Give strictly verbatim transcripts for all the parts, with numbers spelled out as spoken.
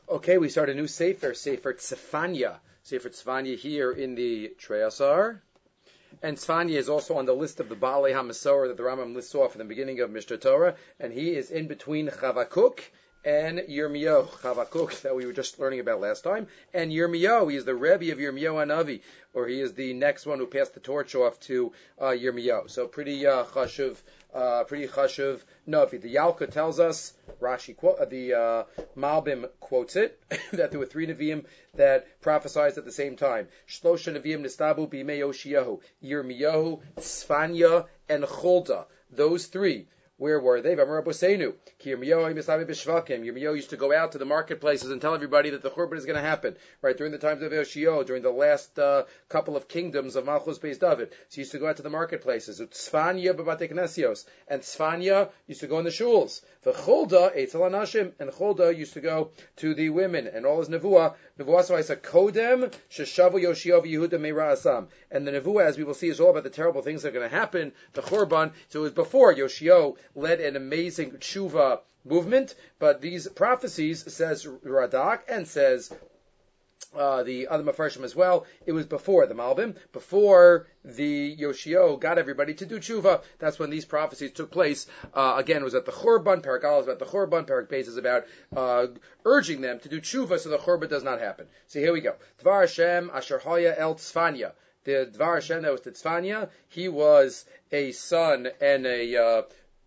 Okay, we start a new Sefer, Sefer Tzefanya. Sefer Tzefanya here in the Treyasar. And Tzefanya is also on the list of the Baalei HaMasorah that the Rambam lists off in the beginning of Mishnah Torah. And he is in between Chavakuk and Yirmiyahu. Chavakuk, that we were just learning about last time. And Yirmiyahu, he is the Rebbe of Yirmiyahu Hanavi, or he is the next one who passed the torch off to uh, Yirmiyahu. So pretty uh, chashuv, uh, pretty chashuv Navi. The Yalka tells us, Rashi, uh, the uh, Malbim quotes it, that there were three Nevi'im that prophesied at the same time. Shlosha Nevi'im nistabu b'imei Yoshiyahu, Yirmiyahu, Tzefanya, and Cholda. Those three. Where were they? Yirmiyahu used to go out to the marketplaces and tell everybody that the Churban is going to happen, right, during the times of Yoshio, during the last uh, couple of kingdoms of Malchus Beis David. So he used to go out to the marketplaces. Tzefanya b'batei knesios, and Tzefanya used to go in the shuls. The Cholda, Eitzel Anashim, and Cholda used to go to the women, and all his nevuah. Nevuah so I said Kodem Sheshavu Yoshio v'Yehuda Meira Asam, and the nevuah, as we will see, is all about the terrible things that are going to happen. The Churban. So it was before Yoshio led an amazing tshuva movement, but these prophecies, says Radak and says uh, the other Mefarshim as well, it was before the Malbim, before the Yoshio got everybody to do tshuva. That's when these prophecies took place. Uh, again, it was at the Churban. Parak Aleph is about the Churban. Parak Beis is about uh, urging them to do tshuva so the Churban does not happen. So here we go. Dvar Hashem Asher Haya El Tzefanya. The Dvar Hashem that was to Tzefanya, he was a son and a uh,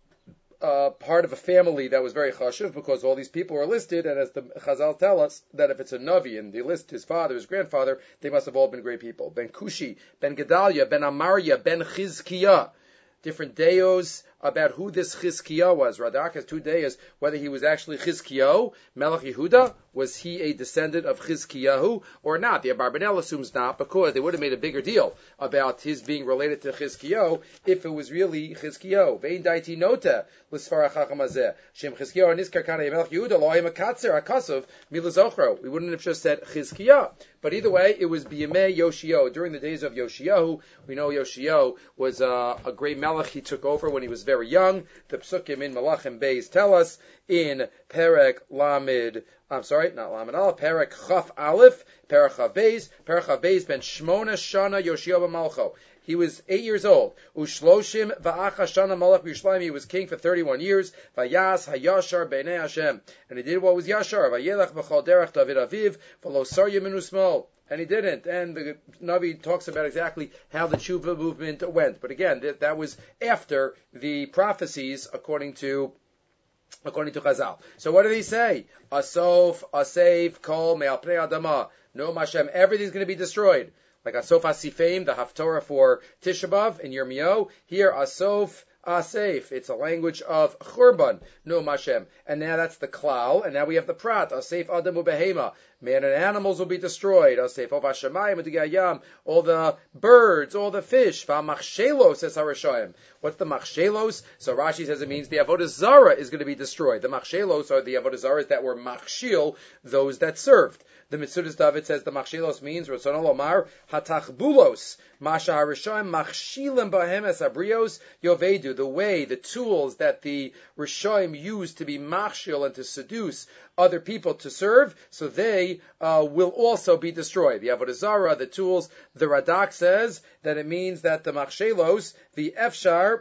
Uh, part of a family that was very chashuv, because all these people were listed, and as the Chazal tell us, that if it's a Navi and they list his father, his grandfather, they must have all been great people. Ben Kushi, Ben Gedalia, Ben Amaria, Ben Chizkiah. Different deos about who this Chizkiah was. Radak has two deos, whether he was actually Chizkiah, Melech Yehuda, was he a descendant of Chizkiyahu or not? The Abarbanel assumes not, because they would have made a bigger deal about his being related to Chizkiyahu if it was really Chizkiyahu. Vein daiti nota l'sfar hachacham hazeh shem Chizkiyahu nizkar kana Melech Yehuda lo hayim akatzer akasov milazochro. We wouldn't have just said Chizkiyahu. But either way, it was B'yamei Yoshio, during the days of Yoshiyahu. We know Yoshio was uh, a great melech. He took over when he was very young. The Psukim in Malachim Beis tell us in Perek Lamed, I'm sorry, not Lamed Aleph, Perek Chaf Aleph, Perek Chav Beis, Perek Chav Beis ben Shmona Shana Yoshio b'Malcho. He was eight years old. Ushloshim va'acha shana malach b'Yerushalayim. He was king for thirty-one years. Vayas hayashar b'nei Hashem. And he did what was yashar. Vayelach b'chol derech David aviv v'lo sarya minu smol. And he didn't. And the Navi talks about exactly how the tshuva movement went. But again, that, that was after the prophecies, according to according to Chazal. So what did he say? Asof, Asef, Kol, Me'al Pnei Adama. No, Hashem, everything's going to be destroyed. Like Asof Asifim, the Haftorah for Tisha B'Av in Yirmiyahu. Here, Asof Asef. It's a language of Churban. No Hashem. And now that's the Klal. And now we have the Prat. Asef Adamu Behema. Man and animals will be destroyed. Asef Ov Hashemayim U'Digayam. All the birds, all the fish. V'amachshelos says Harashayim. What's the machshelos? So Rashi says it means the Avodah Zarah is going to be destroyed. The machshelos are the Avodah Zarahs that were machshil, those that served. The Mitzudas David says the machshelos means Ratzon Omar hatachbulos masha harishayim machshilim bahem es abrios yovedu. The way, the tools that the Rishayim used to be machshil and to seduce other people to serve, so they uh, will also be destroyed. The Avodah Zarah, the tools. The Radak says that it means that the machshelos, the efshar.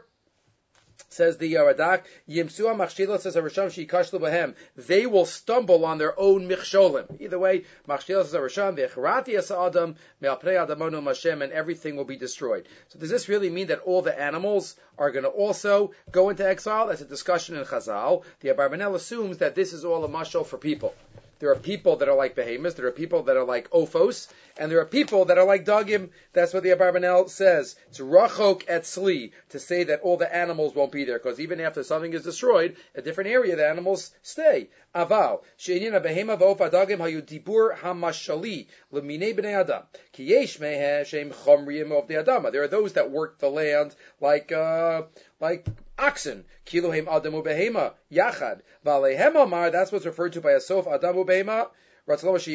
Says the Radak, Yimsua Machshelos says Harisham Shikashlu Bahem. They will stumble on their own Michsholim. Either way, Machshelos says Harisham, Vecharati Asa Adam, Me'alpnei Adamonu Mashem, and everything will be destroyed. So does this really mean that all the animals are going to also go into exile? That's a discussion in Chazal. The Abarbanel assumes that this is all a mashal for people. There are people that are like behemoths, there are people that are like ophos, and there are people that are like dagim. That's what the Abarbanel says. It's rachok etzli, to say that all the animals won't be there, because even after something is destroyed, a different area, the animals stay. Aval, she'inyan behema v'of adagim hayu dibur hamashali, l'minei b'nei adam, ki yesh mehe she'im chomriyim of the adama. There are those that work the land like, uh, like oxen. Kilohem adamu behema, yachad. V'alehem amar, that's what's referred to by Asof adamu behema, Number two,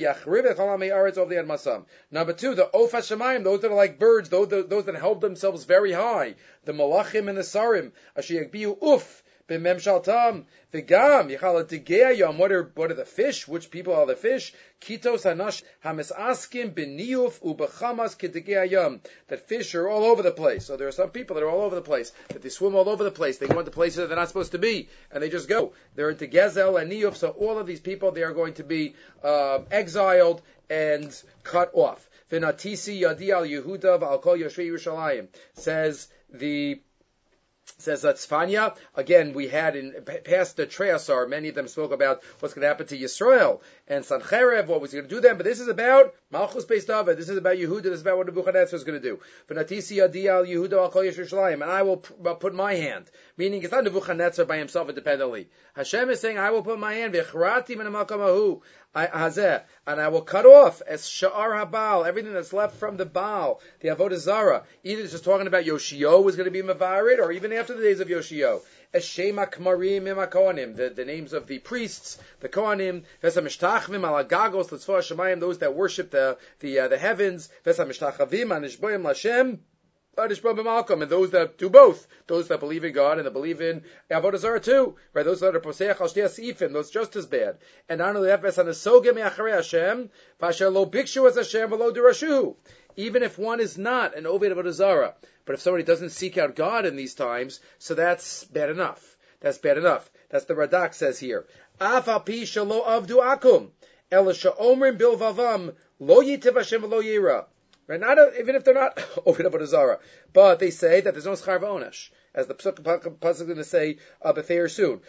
the Ofa Shemayim, those that are like birds, those, those that held themselves very high, the Malachim and the Sarim, Ashiyagbiu Uf, b'memshaltam v'gam yichala digeyayom. What are what are the fish? Which people are the fish? Kitos hanash hamisaskim b'niyuf u'b'chamas kedigeyayom. That fish are all over the place. So there are some people that are all over the place. That they swim all over the place. They go into places that they're not supposed to be, and they just go. They're into gezel and niyuf. So all of these people, they are going to be uh, exiled and cut off. V'natisi yadi al Yehuda v'al kol yoshvei Yerushalayim, says the says that Tzfanya. Again, we had in past the Treasar, many of them spoke about what's going to happen to Yisrael and Sancherev, what was going to do them. But this is about Malchus Beis David. This is about Yehuda. This is about what Nebuchadnezzar is going to do. V'natisi yadi al Yehuda v'al kol yoshvei Yerushalayim, and I will put my hand. Meaning, it's not Nebuchadnezzar by himself independently. Hashem is saying, I will put my hand, v'charati min ha'makam hazeh, and I will cut off as sha'ar habal, everything that's left from the Baal, the Avodah Zarah. Either it's just talking about Yoshio was going to be Mavarid, or even after the days of Yoshio. Es shema kmarim im kohanim, the the names of the priests, the kohanim. V'esa mishtachvim al agagos l'tzvah shemayim, those that worship the the uh, the heavens. V'esa mishtachavim anishboim l'Hashem. And those that do both, those that believe in God and that believe in Avodah Zarah too, right? Those that are poseach al shtei asifim, those just as bad. And not only that, v'sanesogem me'acharei Hashem, v'asher lo bikshu as Hashem v'lo dirashu. Even if one is not an Oved Avodah Zarah, but if somebody doesn't seek out God in these times, so that's bad enough. That's bad enough. That's the Radak says here. Af al pi shelo avdu akum, ela she'omrim bilvavam, lo yitiv Hashem v'lo yira. Right? Not a, even if they're not over Avodah Zarah, but they say that there's no schar v'onesh, as the pasuk is going to say uh, b'feir soon.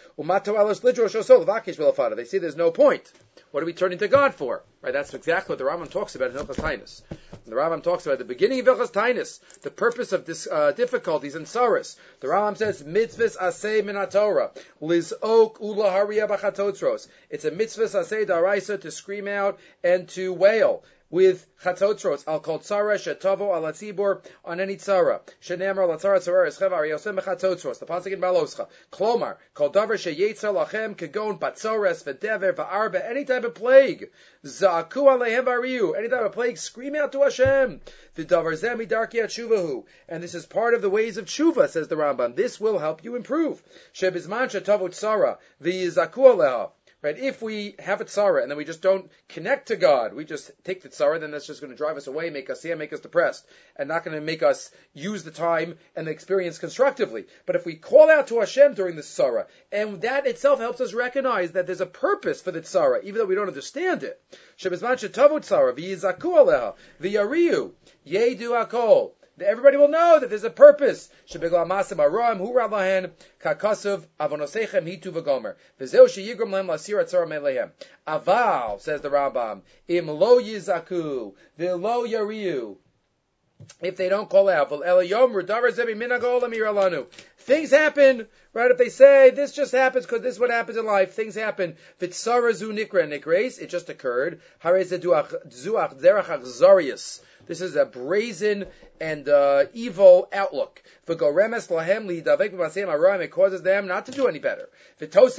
They say there's no point. What are we turning to God for? Right? That's exactly what the Rambam talks about in Hilchos Tainus. The Rambam talks about at the beginning of Hilchos Tainus, the purpose of this uh, difficulties and sorrows. The Rambam says mitzvahs asay min haTorah lizok ulaharia b'chatotzros. It's a mitzvahs asay daraisa to scream out and to wail with chatzotzros al kol tzara shetavo al hatzibur, on any tzara shenemar al tzara tzara eschev ariyosem b'chatzotzros. The pasuk in Baloscha. Klomar kol davar sheyetzer lachem kegon batzores v'dever v'arba, any type of plague. Za'aku aleihem ariyu, any type of plague, scream out to Hashem. V'davar zeh midarki atshuvahu, and this is part of the ways of tshuva, says the Rambam. This will help you improve. Shebizman shetavo tzara v'yizaku aleha. Right? If we have a tzara and then we just don't connect to God, we just take the tzara, then that's just going to drive us away, make us yeah, make us depressed, and not going to make us use the time and the experience constructively. But if we call out to Hashem during the tzara, and that itself helps us recognize that there's a purpose for the tzara, even though we don't understand it. Shebizman shetavu tzara v'yizaku aleha v'yariyu yedu hakol. Everybody will know that there's a purpose. Shebegla masim aroim hu ralahen kakasuv avonosechem hitu v'gomer v'zeu sheyigram lehem lasir atzara melehem. Aval, says the Rambam, im lo yizaku v'lo yariu. If they don't call out, things happen, right? If they say this just happens because this is what happens in life, things happen. It just occurred. This is a brazen and uh, evil outlook. It causes them not to do any better. There's going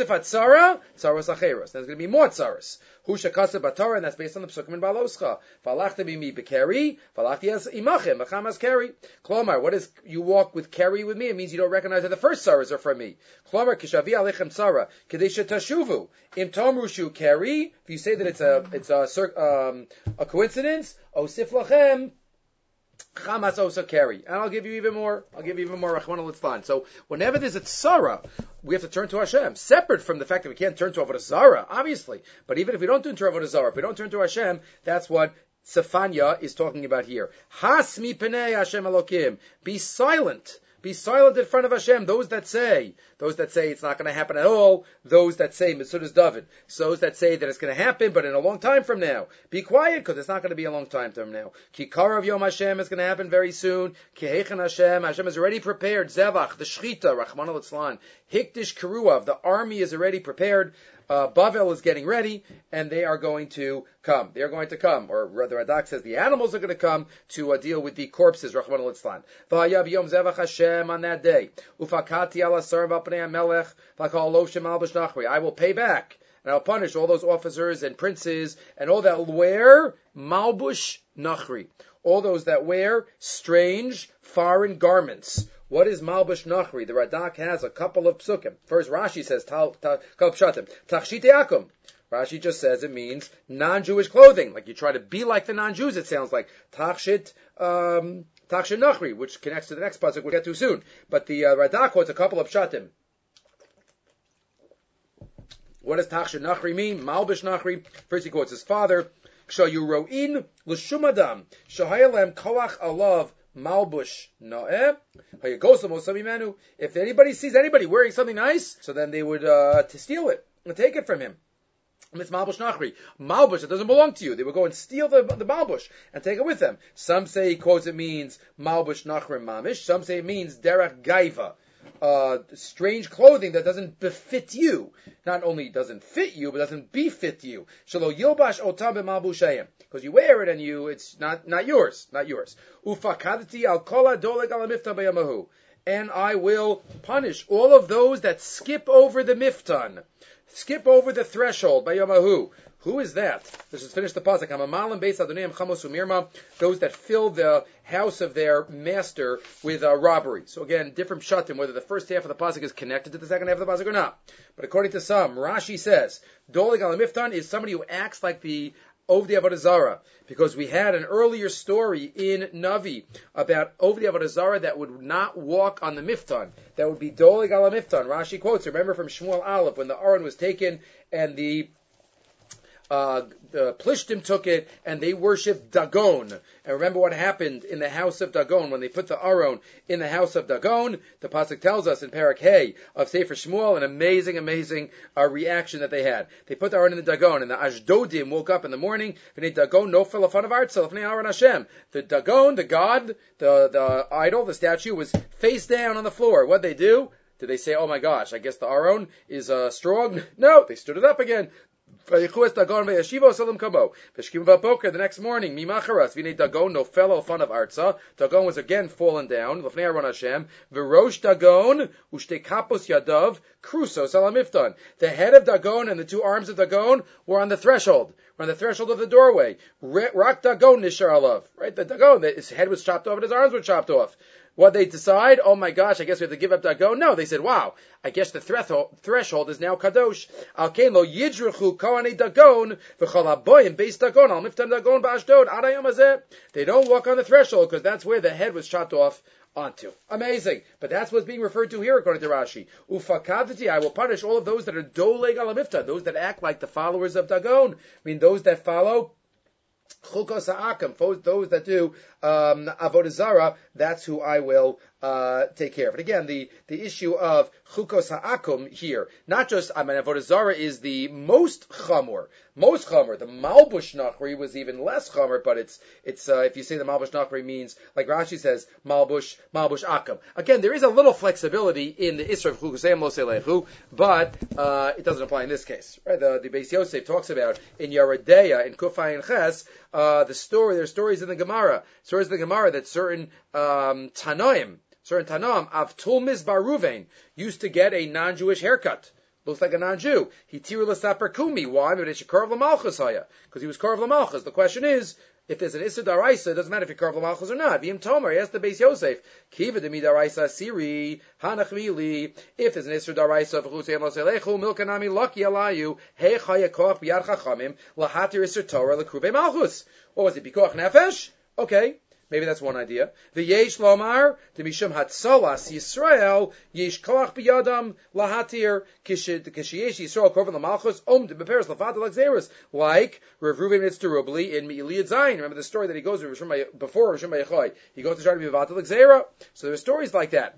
to be more tsaras. Husha kaseh b'Torah, and that's based on the psukim in Baloscha. V'alachtem imi b'keri, v'alachti es imachem, v'chamas keri. Klomar, what is, you walk with keri with me? It means you don't recognize that the first tsaras are from me. Klomar, kishavi alechem tzara, kedei shetashuvu. Im tomru shu keri, if you say that it's a, it's a, um, a coincidence, osif lachem, Chamas also carry, and I'll give you even more. I'll give you even more. Rachmana litzlan. So whenever there's a tzara, we have to turn to Hashem, separate from the fact that we can't turn to Avodah Zarah, obviously. But even if we don't turn to Avodah Zarah, if we don't turn to Hashem, that's what Sefanya is talking about here. Hasmi penei Hashem Elokim. Be silent. Be silent in front of Hashem. Those that say, those that say it's not going to happen at all, those that say Mitzudas David, those that say that it's going to happen, but in a long time from now. Be quiet, because it's not going to be a long time from now. Kikar of Yom Hashem is going to happen very soon. Kehechan Hashem, Hashem is already prepared. Zevach, the Shechita, Rachmana litzlan. Hikdish Keruav, the army is already prepared. Uh, Bavel is getting ready, and they are going to come. They are going to come, or rather, Radak says the animals are going to come to uh, deal with the corpses. Rachmana litzlan. V'hayav yom zevach Hashem on that day. Ufakati ala sarv apnei melech v'kal lo shem al b'shnachri. I will pay back, and I will punish all those officers and princes and all that wear malbush nachri. All those that wear strange foreign garments. What is Malbush Nachri? The Radak has a couple of psukim. First, Rashi says, Tal Pshatim, Tachshite Akum. Rashi just says it means non-Jewish clothing. Like you try to be like the non-Jews, it sounds like. Tachshit, um, Tachshit Nachri, which connects to the next pasuk we'll get to soon. But the uh, Radak quotes a couple of Pshatim. What does Tachshit Nachri mean? Malbush Nachri. First he quotes his father. Kshayu l'shumadam shahayalem koach alav malbush noeh hayagosam. If anybody sees anybody wearing something nice, so then they would uh, to steal it and take it from him. And it's malbush nachri. Malbush, it doesn't belong to you. They would go and steal the the malbush and take it with them. Some say he quotes it means malbush nachri mamish. Some say it means derech gaiva. Uh, strange clothing that doesn't befit you. Not only doesn't fit you, but doesn't befit you. Shalo yilbash otam b'malbushayim. Because you wear it and you, it's not, not yours. Not yours. Ufakadati al kola doleg al miftan bayamahu. And I will punish all of those that skip over the miftan. Skip over the threshold bayamahu. Who is that? Let's just finish the pasuk. Hamamalim beis Adonai chamos umirma. Those that fill the house of their master with uh, robbery. So again, different pshatim, whether the first half of the pasuk is connected to the second half of the pasuk or not. But according to some, Rashi says, Doleg al miftan is somebody who acts like the Ovdi Avodah Zarah, because we had an earlier story in Navi about Ovdi Avodah Zarah that would not walk on the Miftan. That would be Doleg al Miftan. Rashi quotes, remember from Shmuel Aleph, when the Aron was taken and the Uh, the Plishtim took it and they worshipped Dagon. And remember what happened in the house of Dagon when they put the Aron in the house of Dagon. The pasuk tells us in Parak Hay of Sefer Shmuel an amazing, amazing uh, reaction that they had. They put the Aron in the Dagon, and the Ashdodim woke up in the morning. Dagon no fell upon of Artzel, Aron Hashem. The Dagon, the god, the the idol, the statue was face down on the floor. What'd they do? Did they say, "Oh my gosh, I guess the Aron is uh, strong"? No, they stood it up again. The next morning, Mimacharas, Vine Dagon, no fellow fun of Arza. Dagon was again fallen down. Lefnei Aron Hashem, Verosh Dagon, Ushte Kapos Yadav, Kruso Salamiftan. The head of Dagon and the two arms of Dagon were on the threshold, were on the threshold of the doorway. Rak Dagon Nishar Alav. Right, the Dagon, his head was chopped off and his arms were chopped off. What they decide? Oh my gosh, I guess we have to give up Dagon? No, they said, wow, I guess the threshold is now Kadosh. Alkein lo yidruchu kohanei Dagon, v'chol haboyim beis Dagon, al miftam Dagon ba'ashdod, ad hayom hazeh. They don't walk on the threshold because that's where the head was chopped off onto. Amazing. But that's what's being referred to here according to Rashi. Ufakadati, I will punish all of those that are doleg al miftam, those that act like the followers of Dagon. I mean, those that follow Chukos ha'akum, those that do um, avodah zarah, that's who I will uh, take care of. And again, the, the issue of chukos ha'akum here, not just, I mean, avodah zarah is the most chamor, most chamor. The malbush nachri was even less chamor, but it's, it's uh, if you say the malbush nachri means, like Rashi says, malbush, malbush akum. Again, there is a little flexibility in the isra of chukosayim lo selechu, but uh, it doesn't apply in this case. Right? The, the Beis Yosef talks about in Yeredeya, in Kufay and Ches, uh, the story, there are stories in the Gemara, stories in the Gemara that certain um, Tanoim, certain Tanoim, Avtul Mizbar Ruvain, used to get a non-Jewish haircut. Looks like a non-Jew. He tiru l'saper kumi. Why? Because he karv l'malchus haya. Because he was karv l'malchus. The question is, if there's an issa daraisa, it doesn't matter if you karv l'malchus or not. V'im tomer, he asked the Beis Yosef, kiva demi daraisa siri, hanach mili. If there's an issa daraisa, v'chusayim lo selechu, milkanami laki alayu, hei chaya koach b'yad chachamim, lahatir issa torah l'kruvei malchus. What was it? Bikoach nefesh? Okay. Maybe that's one idea. The yesh lomar, the mishum hatzalas Yisrael, yesh koach biyadam lahatir, kisheyesh Yisrael korban lamalchus, om de beperes lafad l'gzeres, like Rav Reuven Mitzderubli in Me'iliyad Zayin. Remember the story that he goes before Rishon Bayachai. He goes to try to be v'vad l'gzera. So there are stories like that.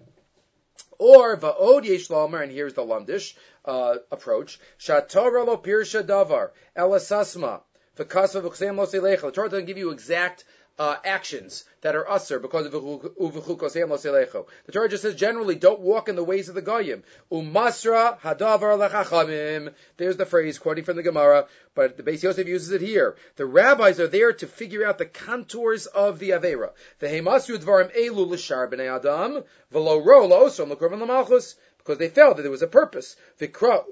Or va'od yesh lomar, and here's the Lumdish uh, approach. Shatorah lo pirsha davar elasasma v'kasva v'chseim lo seilecha. The Torah doesn't give you exact Uh, actions that are usher because of uvechukosayim lo selecho. The Torah just says generally don't walk in the ways of the goyim. Umasra hadavar lechachamim. There's the phrase quoting from the Gemara, but the Beis Yosef uses it here. The rabbis are there to figure out the contours of the avera. The hemasru dvarim elu l'shar b'nei adam v'lo ro lo osom l'korban l'malchus. because they felt that there was a purpose. And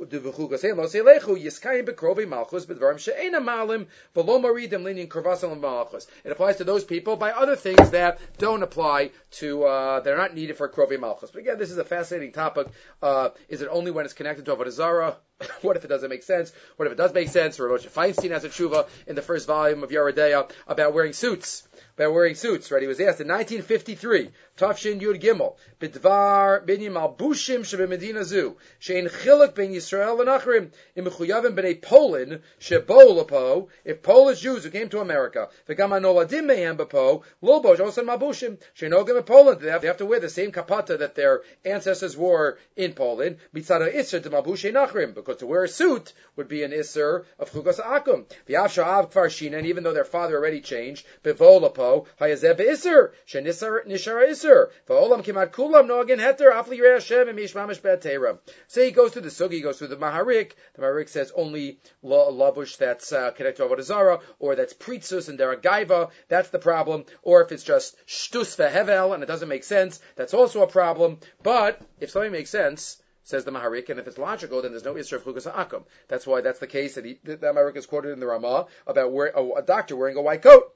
it applies to those people by other things that don't apply to, uh, they're not needed for Krovi Malchus. But again, this is a fascinating topic. Uh, is it only when it's connected to Avodah Zarah? What if it doesn't make sense? What if it does make sense? Rav Moshe Feinstein has a tshuva in the first volume of Yeridea about wearing suits. About wearing suits, right? He was asked in nineteen fifty-three, Tafshin Yud Gimel, Bidvar Binyam Albushim Shebe Medina Zu, Shein Chiluk Ben Yisrael V'Nachrim, Im Mechuyavim B'nei Poland, Shebo Lepo, if Polish Jews who came to America, V'gam Anoladim Mehem B'po, Lilbosh Osan Malbushim, Sheinogim in Poland, they have, they have to wear the same kapata that their ancestors wore in Poland, Mitzada Isser de Malbushei Nachrim, because to wear a suit would be an Isser of Chugas Akum. V'Av Sha'av Kfar Shina, and even though their father already changed, Bevo Lepo, Hayazeh Be'Isser, Shenisar Nishara Isser, V'Olam Kimat Kulam Noagin Heter, Afli Yirei Hashem, and Mishmamish Be'Teira. So he goes through the Sugi, he goes through the Maharik. The Maharik says only lavush that's uh, connected to Avodah Zarah, or that's Pritzus and Deragaiva, that's the problem. Or if it's just Shtus Ve'Hevel, and it doesn't make sense, that's also a problem. But if something makes sense, says the Maharik, and if it's logical, then there's no Isser of Chugas Ha'akum. That's why that's the case that he, the Maharik is quoted in the Ramah about wear, a, a doctor wearing a white coat.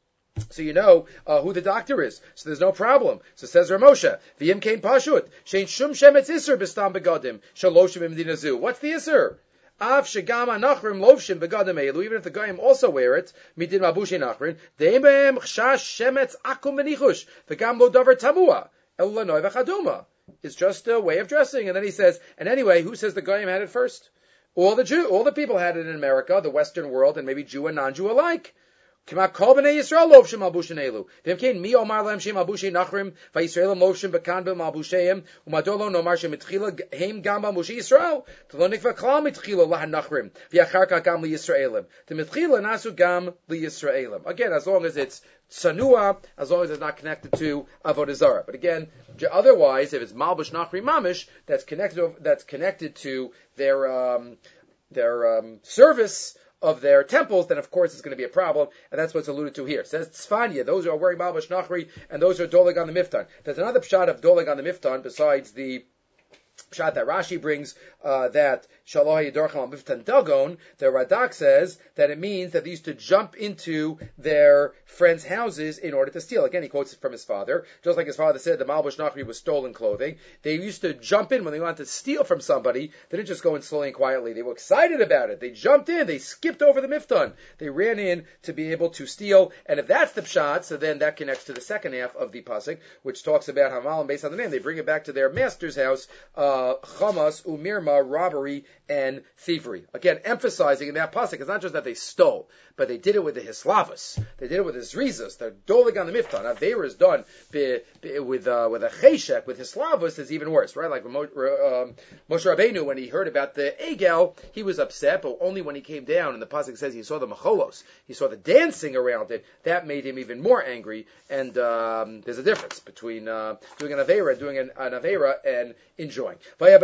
So you know uh, who the doctor is. So there's no problem. So says Ramosha, V'yim kein pashut, shein shum shemetz Isser b'stam begadim, shaloshim b'medina zu. What's the Isser? Av shegam anachrim lovshim begadim elu, even if the Goyim also wear it, midin mabushi nachrim, deim behem chshash shemetz akum b'nichush, v'gam lo davar tamua, elu lanoi v'chaduma. It's just a way of dressing. And then he says, and anyway, who says the Goyim had it first? All the Jew, all the people had it in America, the Western world, and maybe Jew and non-Jew alike. K'ma kol b'nei Yisrael lovshim malbushin elu. V'im kein mi omar lehem shem malbushei nachrim, v'Yisraelim lovshim bekan b'malbusheihem, u'madolo nomar shem mitchila heim gam malbushei Yisrael, t'lo nikva klal mitchila lahan nachrim, v'yachar ka gam li-Yisraelim. T'mitchila nasu gam li-Yisraelim. Again, as long as it's tsanua, as long as it's not connected to Avodah Zarah. But again, otherwise, if it's malbush nachri mamish, that's connected, that's connected to their, um, their, um, service of their temples, then of course it's going to be a problem, and that's what's alluded to here. It says Tzfanya, those who are wearing Malbush Nachri, and those who are dolig on the Miftan. There's another pshat of dolig on the Miftan besides the pshat that Rashi brings, uh, that Shaloh Yidorcham Miftan Dagon. The Radak says that it means that they used to jump into their friends' houses in order to steal. Again, he quotes it from his father. Just like his father said, the Malbush Nachri was stolen clothing. They used to jump in when they wanted to steal from somebody. They didn't just go in slowly and quietly. They were excited about it. They jumped in. They skipped over the Miftan. They ran in to be able to steal. And if that's the pshat, so then that connects to the second half of the pasuk, which talks about Hamal based on the name. They bring it back to their master's house, uh, Chamas, Umirma, robbery, and thievery. Again, emphasizing in that pasuk, it's not just that they stole, but they did it with the Hislavus. They did it with the Zrizas. They're doling on the Miftan. Aveira is done be, be, with uh, with a Cheshek, with Hislavus, is even worse, right? Like when Mo, um, Moshe Rabbeinu, when he heard about the Egel, he was upset, but only when he came down, and the pasuk says he saw the Macholos, he saw the dancing around it, that made him even more angry, and um, there's a difference between uh, doing an Aveira and doing an, an Aveira and enjoying.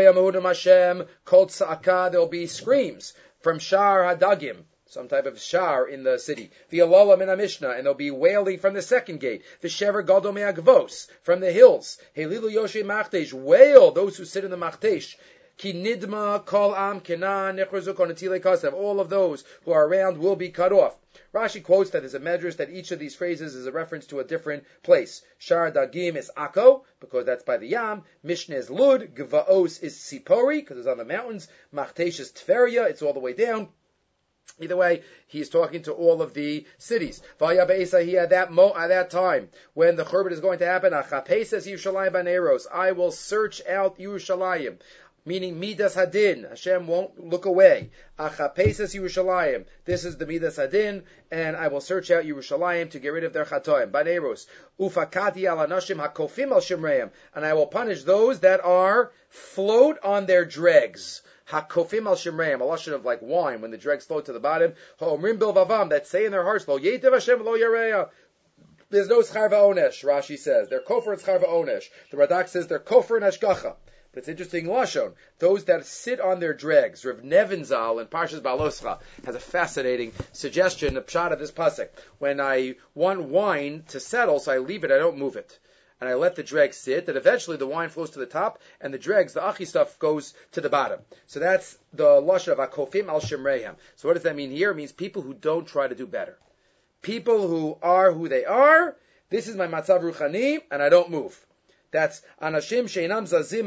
Hashem, Kol Tza'aka, there'll be screams from Shar Hadagim, some type of shar in the city. V'yalala min Mishnah, and there'll be wailing from the second gate. V'shever gadol me'agvos, from the hills. Helilu yoshe machtesh, wail those who sit in the machtesh. Ki nidma kol am kenan nechruzu konatile kasav. All of those who are around will be cut off. Rashi quotes that there's a medrash that each of these phrases is a reference to a different place. Shar Dagim is Akko, because that's by the Yam. Mishnah is Lud. Gvaos is Sipori, because it's on the mountains. Machtesh is Tveria, it's all the way down. Either way, he's talking to all of the cities. Vaya Be'esa, he at that mo, at that time, when the Churban is going to happen, Achapesas Yerushalayim Baneros, I will search out Yerushalayim. Meaning Midas Hadin, Hashem won't look away. Achapesas Yerushalayim, this is the Midas Hadin, and I will search out Yerushalayim to get rid of their chatoim. Baneros, Ufakati al Anashim Hakofim al Shimreim, and I will punish those that are float on their dregs. Hakofim al Shimreim, a lashon of like wine when the dregs float to the bottom. Ha'omrim bil vavam, that say in their hearts, Lo Yetiv Hashem lo Yareya. There's no schar va'onesh, Rashi says. They're kofar and schar va'onesh. The Radak says they're kofar and hashgacha. But it's interesting, lashon. Those that sit on their dregs. Rav Nevinzal in Parshas Baloscha has a fascinating suggestion, a pshat of this pasuk. When I want wine to settle, so I leave it, I don't move it. and I let the dregs sit, that eventually the wine flows to the top, and the dregs, the achi stuff, goes to the bottom. So that's the lashon of akofim al shemreihem. So what does that mean here? It means people who don't try to do better. People who are who they are. This is my matzav ruchani, and I don't move. That's anashim sheinam zazim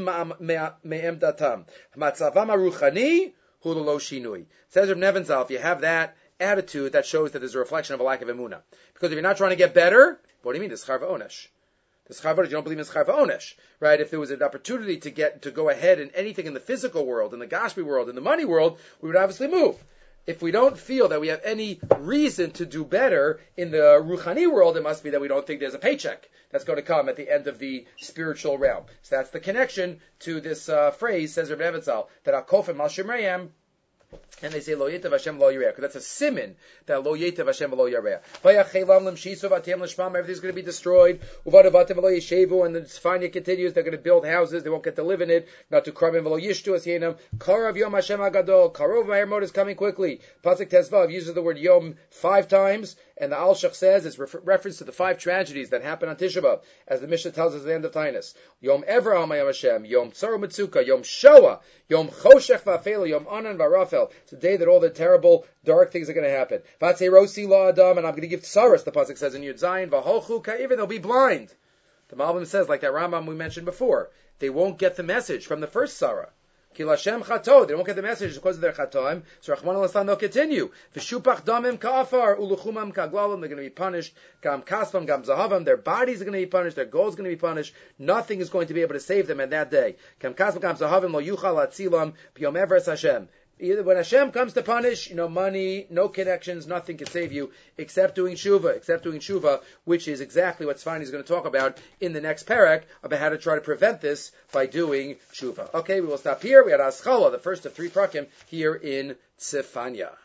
me'em datam. Matzavam ruchani hu lo shinui. Says Reb Nebenzahl, if you have that attitude, that shows that there's a reflection of a lack of emunah. Because if you're not trying to get better, what do you mean? There's schar v'onesh. The schar v'onesh, you don't believe in schar v'onesh, right? If there was an opportunity to get to go ahead in anything in the physical world, in the gashmi world, in the money world, we would obviously move. If we don't feel that we have any reason to do better in the ruchani world, it must be that we don't think there's a paycheck that's going to come at the end of the spiritual realm. So that's the connection to this uh, phrase, says Reb Nebenzahl, that akofim al shemreihem. And they say lo yetev Hashem lo yireh, because that's a simin that lo yetev Hashem lo yireh. Vayachelam l'mshisu v'atem l'shmam, everything's going to be destroyed. Uvadavatem lo yeshevu, and the Tzfanya continues. They're going to build houses. They won't get to live in it. Not to kramim v'lo yishtu as yenam. Karav yom Hashem agadol. Karov v'ayermot is coming quickly. Pasuk Tezvav uses the word yom five times, and the Alshach says it's refer- reference to the five tragedies that happen on Tisha B'Av, as the Mishnah tells us at the end of Tainus. Yom Evraham Yom Hashem, Yom Tzaru Mitzuka, Yom Shoah, Yom Choshech v'Afela, Yom Anan v'Rafel. It's a day that all the terrible, dark things are going to happen. Vatzei Rosi La Adam, and I'm going to give tsaros, the pasuk says in Yud Zayin, v'holchu ka'ivin, they'll be blind. The Malbim says, like that Rambam we mentioned before, they won't get the message from the first Sarah. Ki Lashem chato, they won't get the message because of their chatoim. So Rachman al they'll continue. V'shupach damim ka'afar, uluchumam ka'glalim, they're going to be punished. Gam kasvam, gam zahavam, their bodies are going to be punished, their goals are going to be punished. Nothing is going to be able to save them in that day. Gam kasvam, gam zahavim, lo yuchal atzilam, piyom evers Hashem. Either when Hashem comes to punish, you know, money, no connections, nothing can save you except doing shuva, except doing shuva, which is exactly what Tzfani is going to talk about in the next parak, about how to try to prevent this by doing shuva. Okay, we will stop here. We had Aschala, the first of three prakim, here in Tzefanya.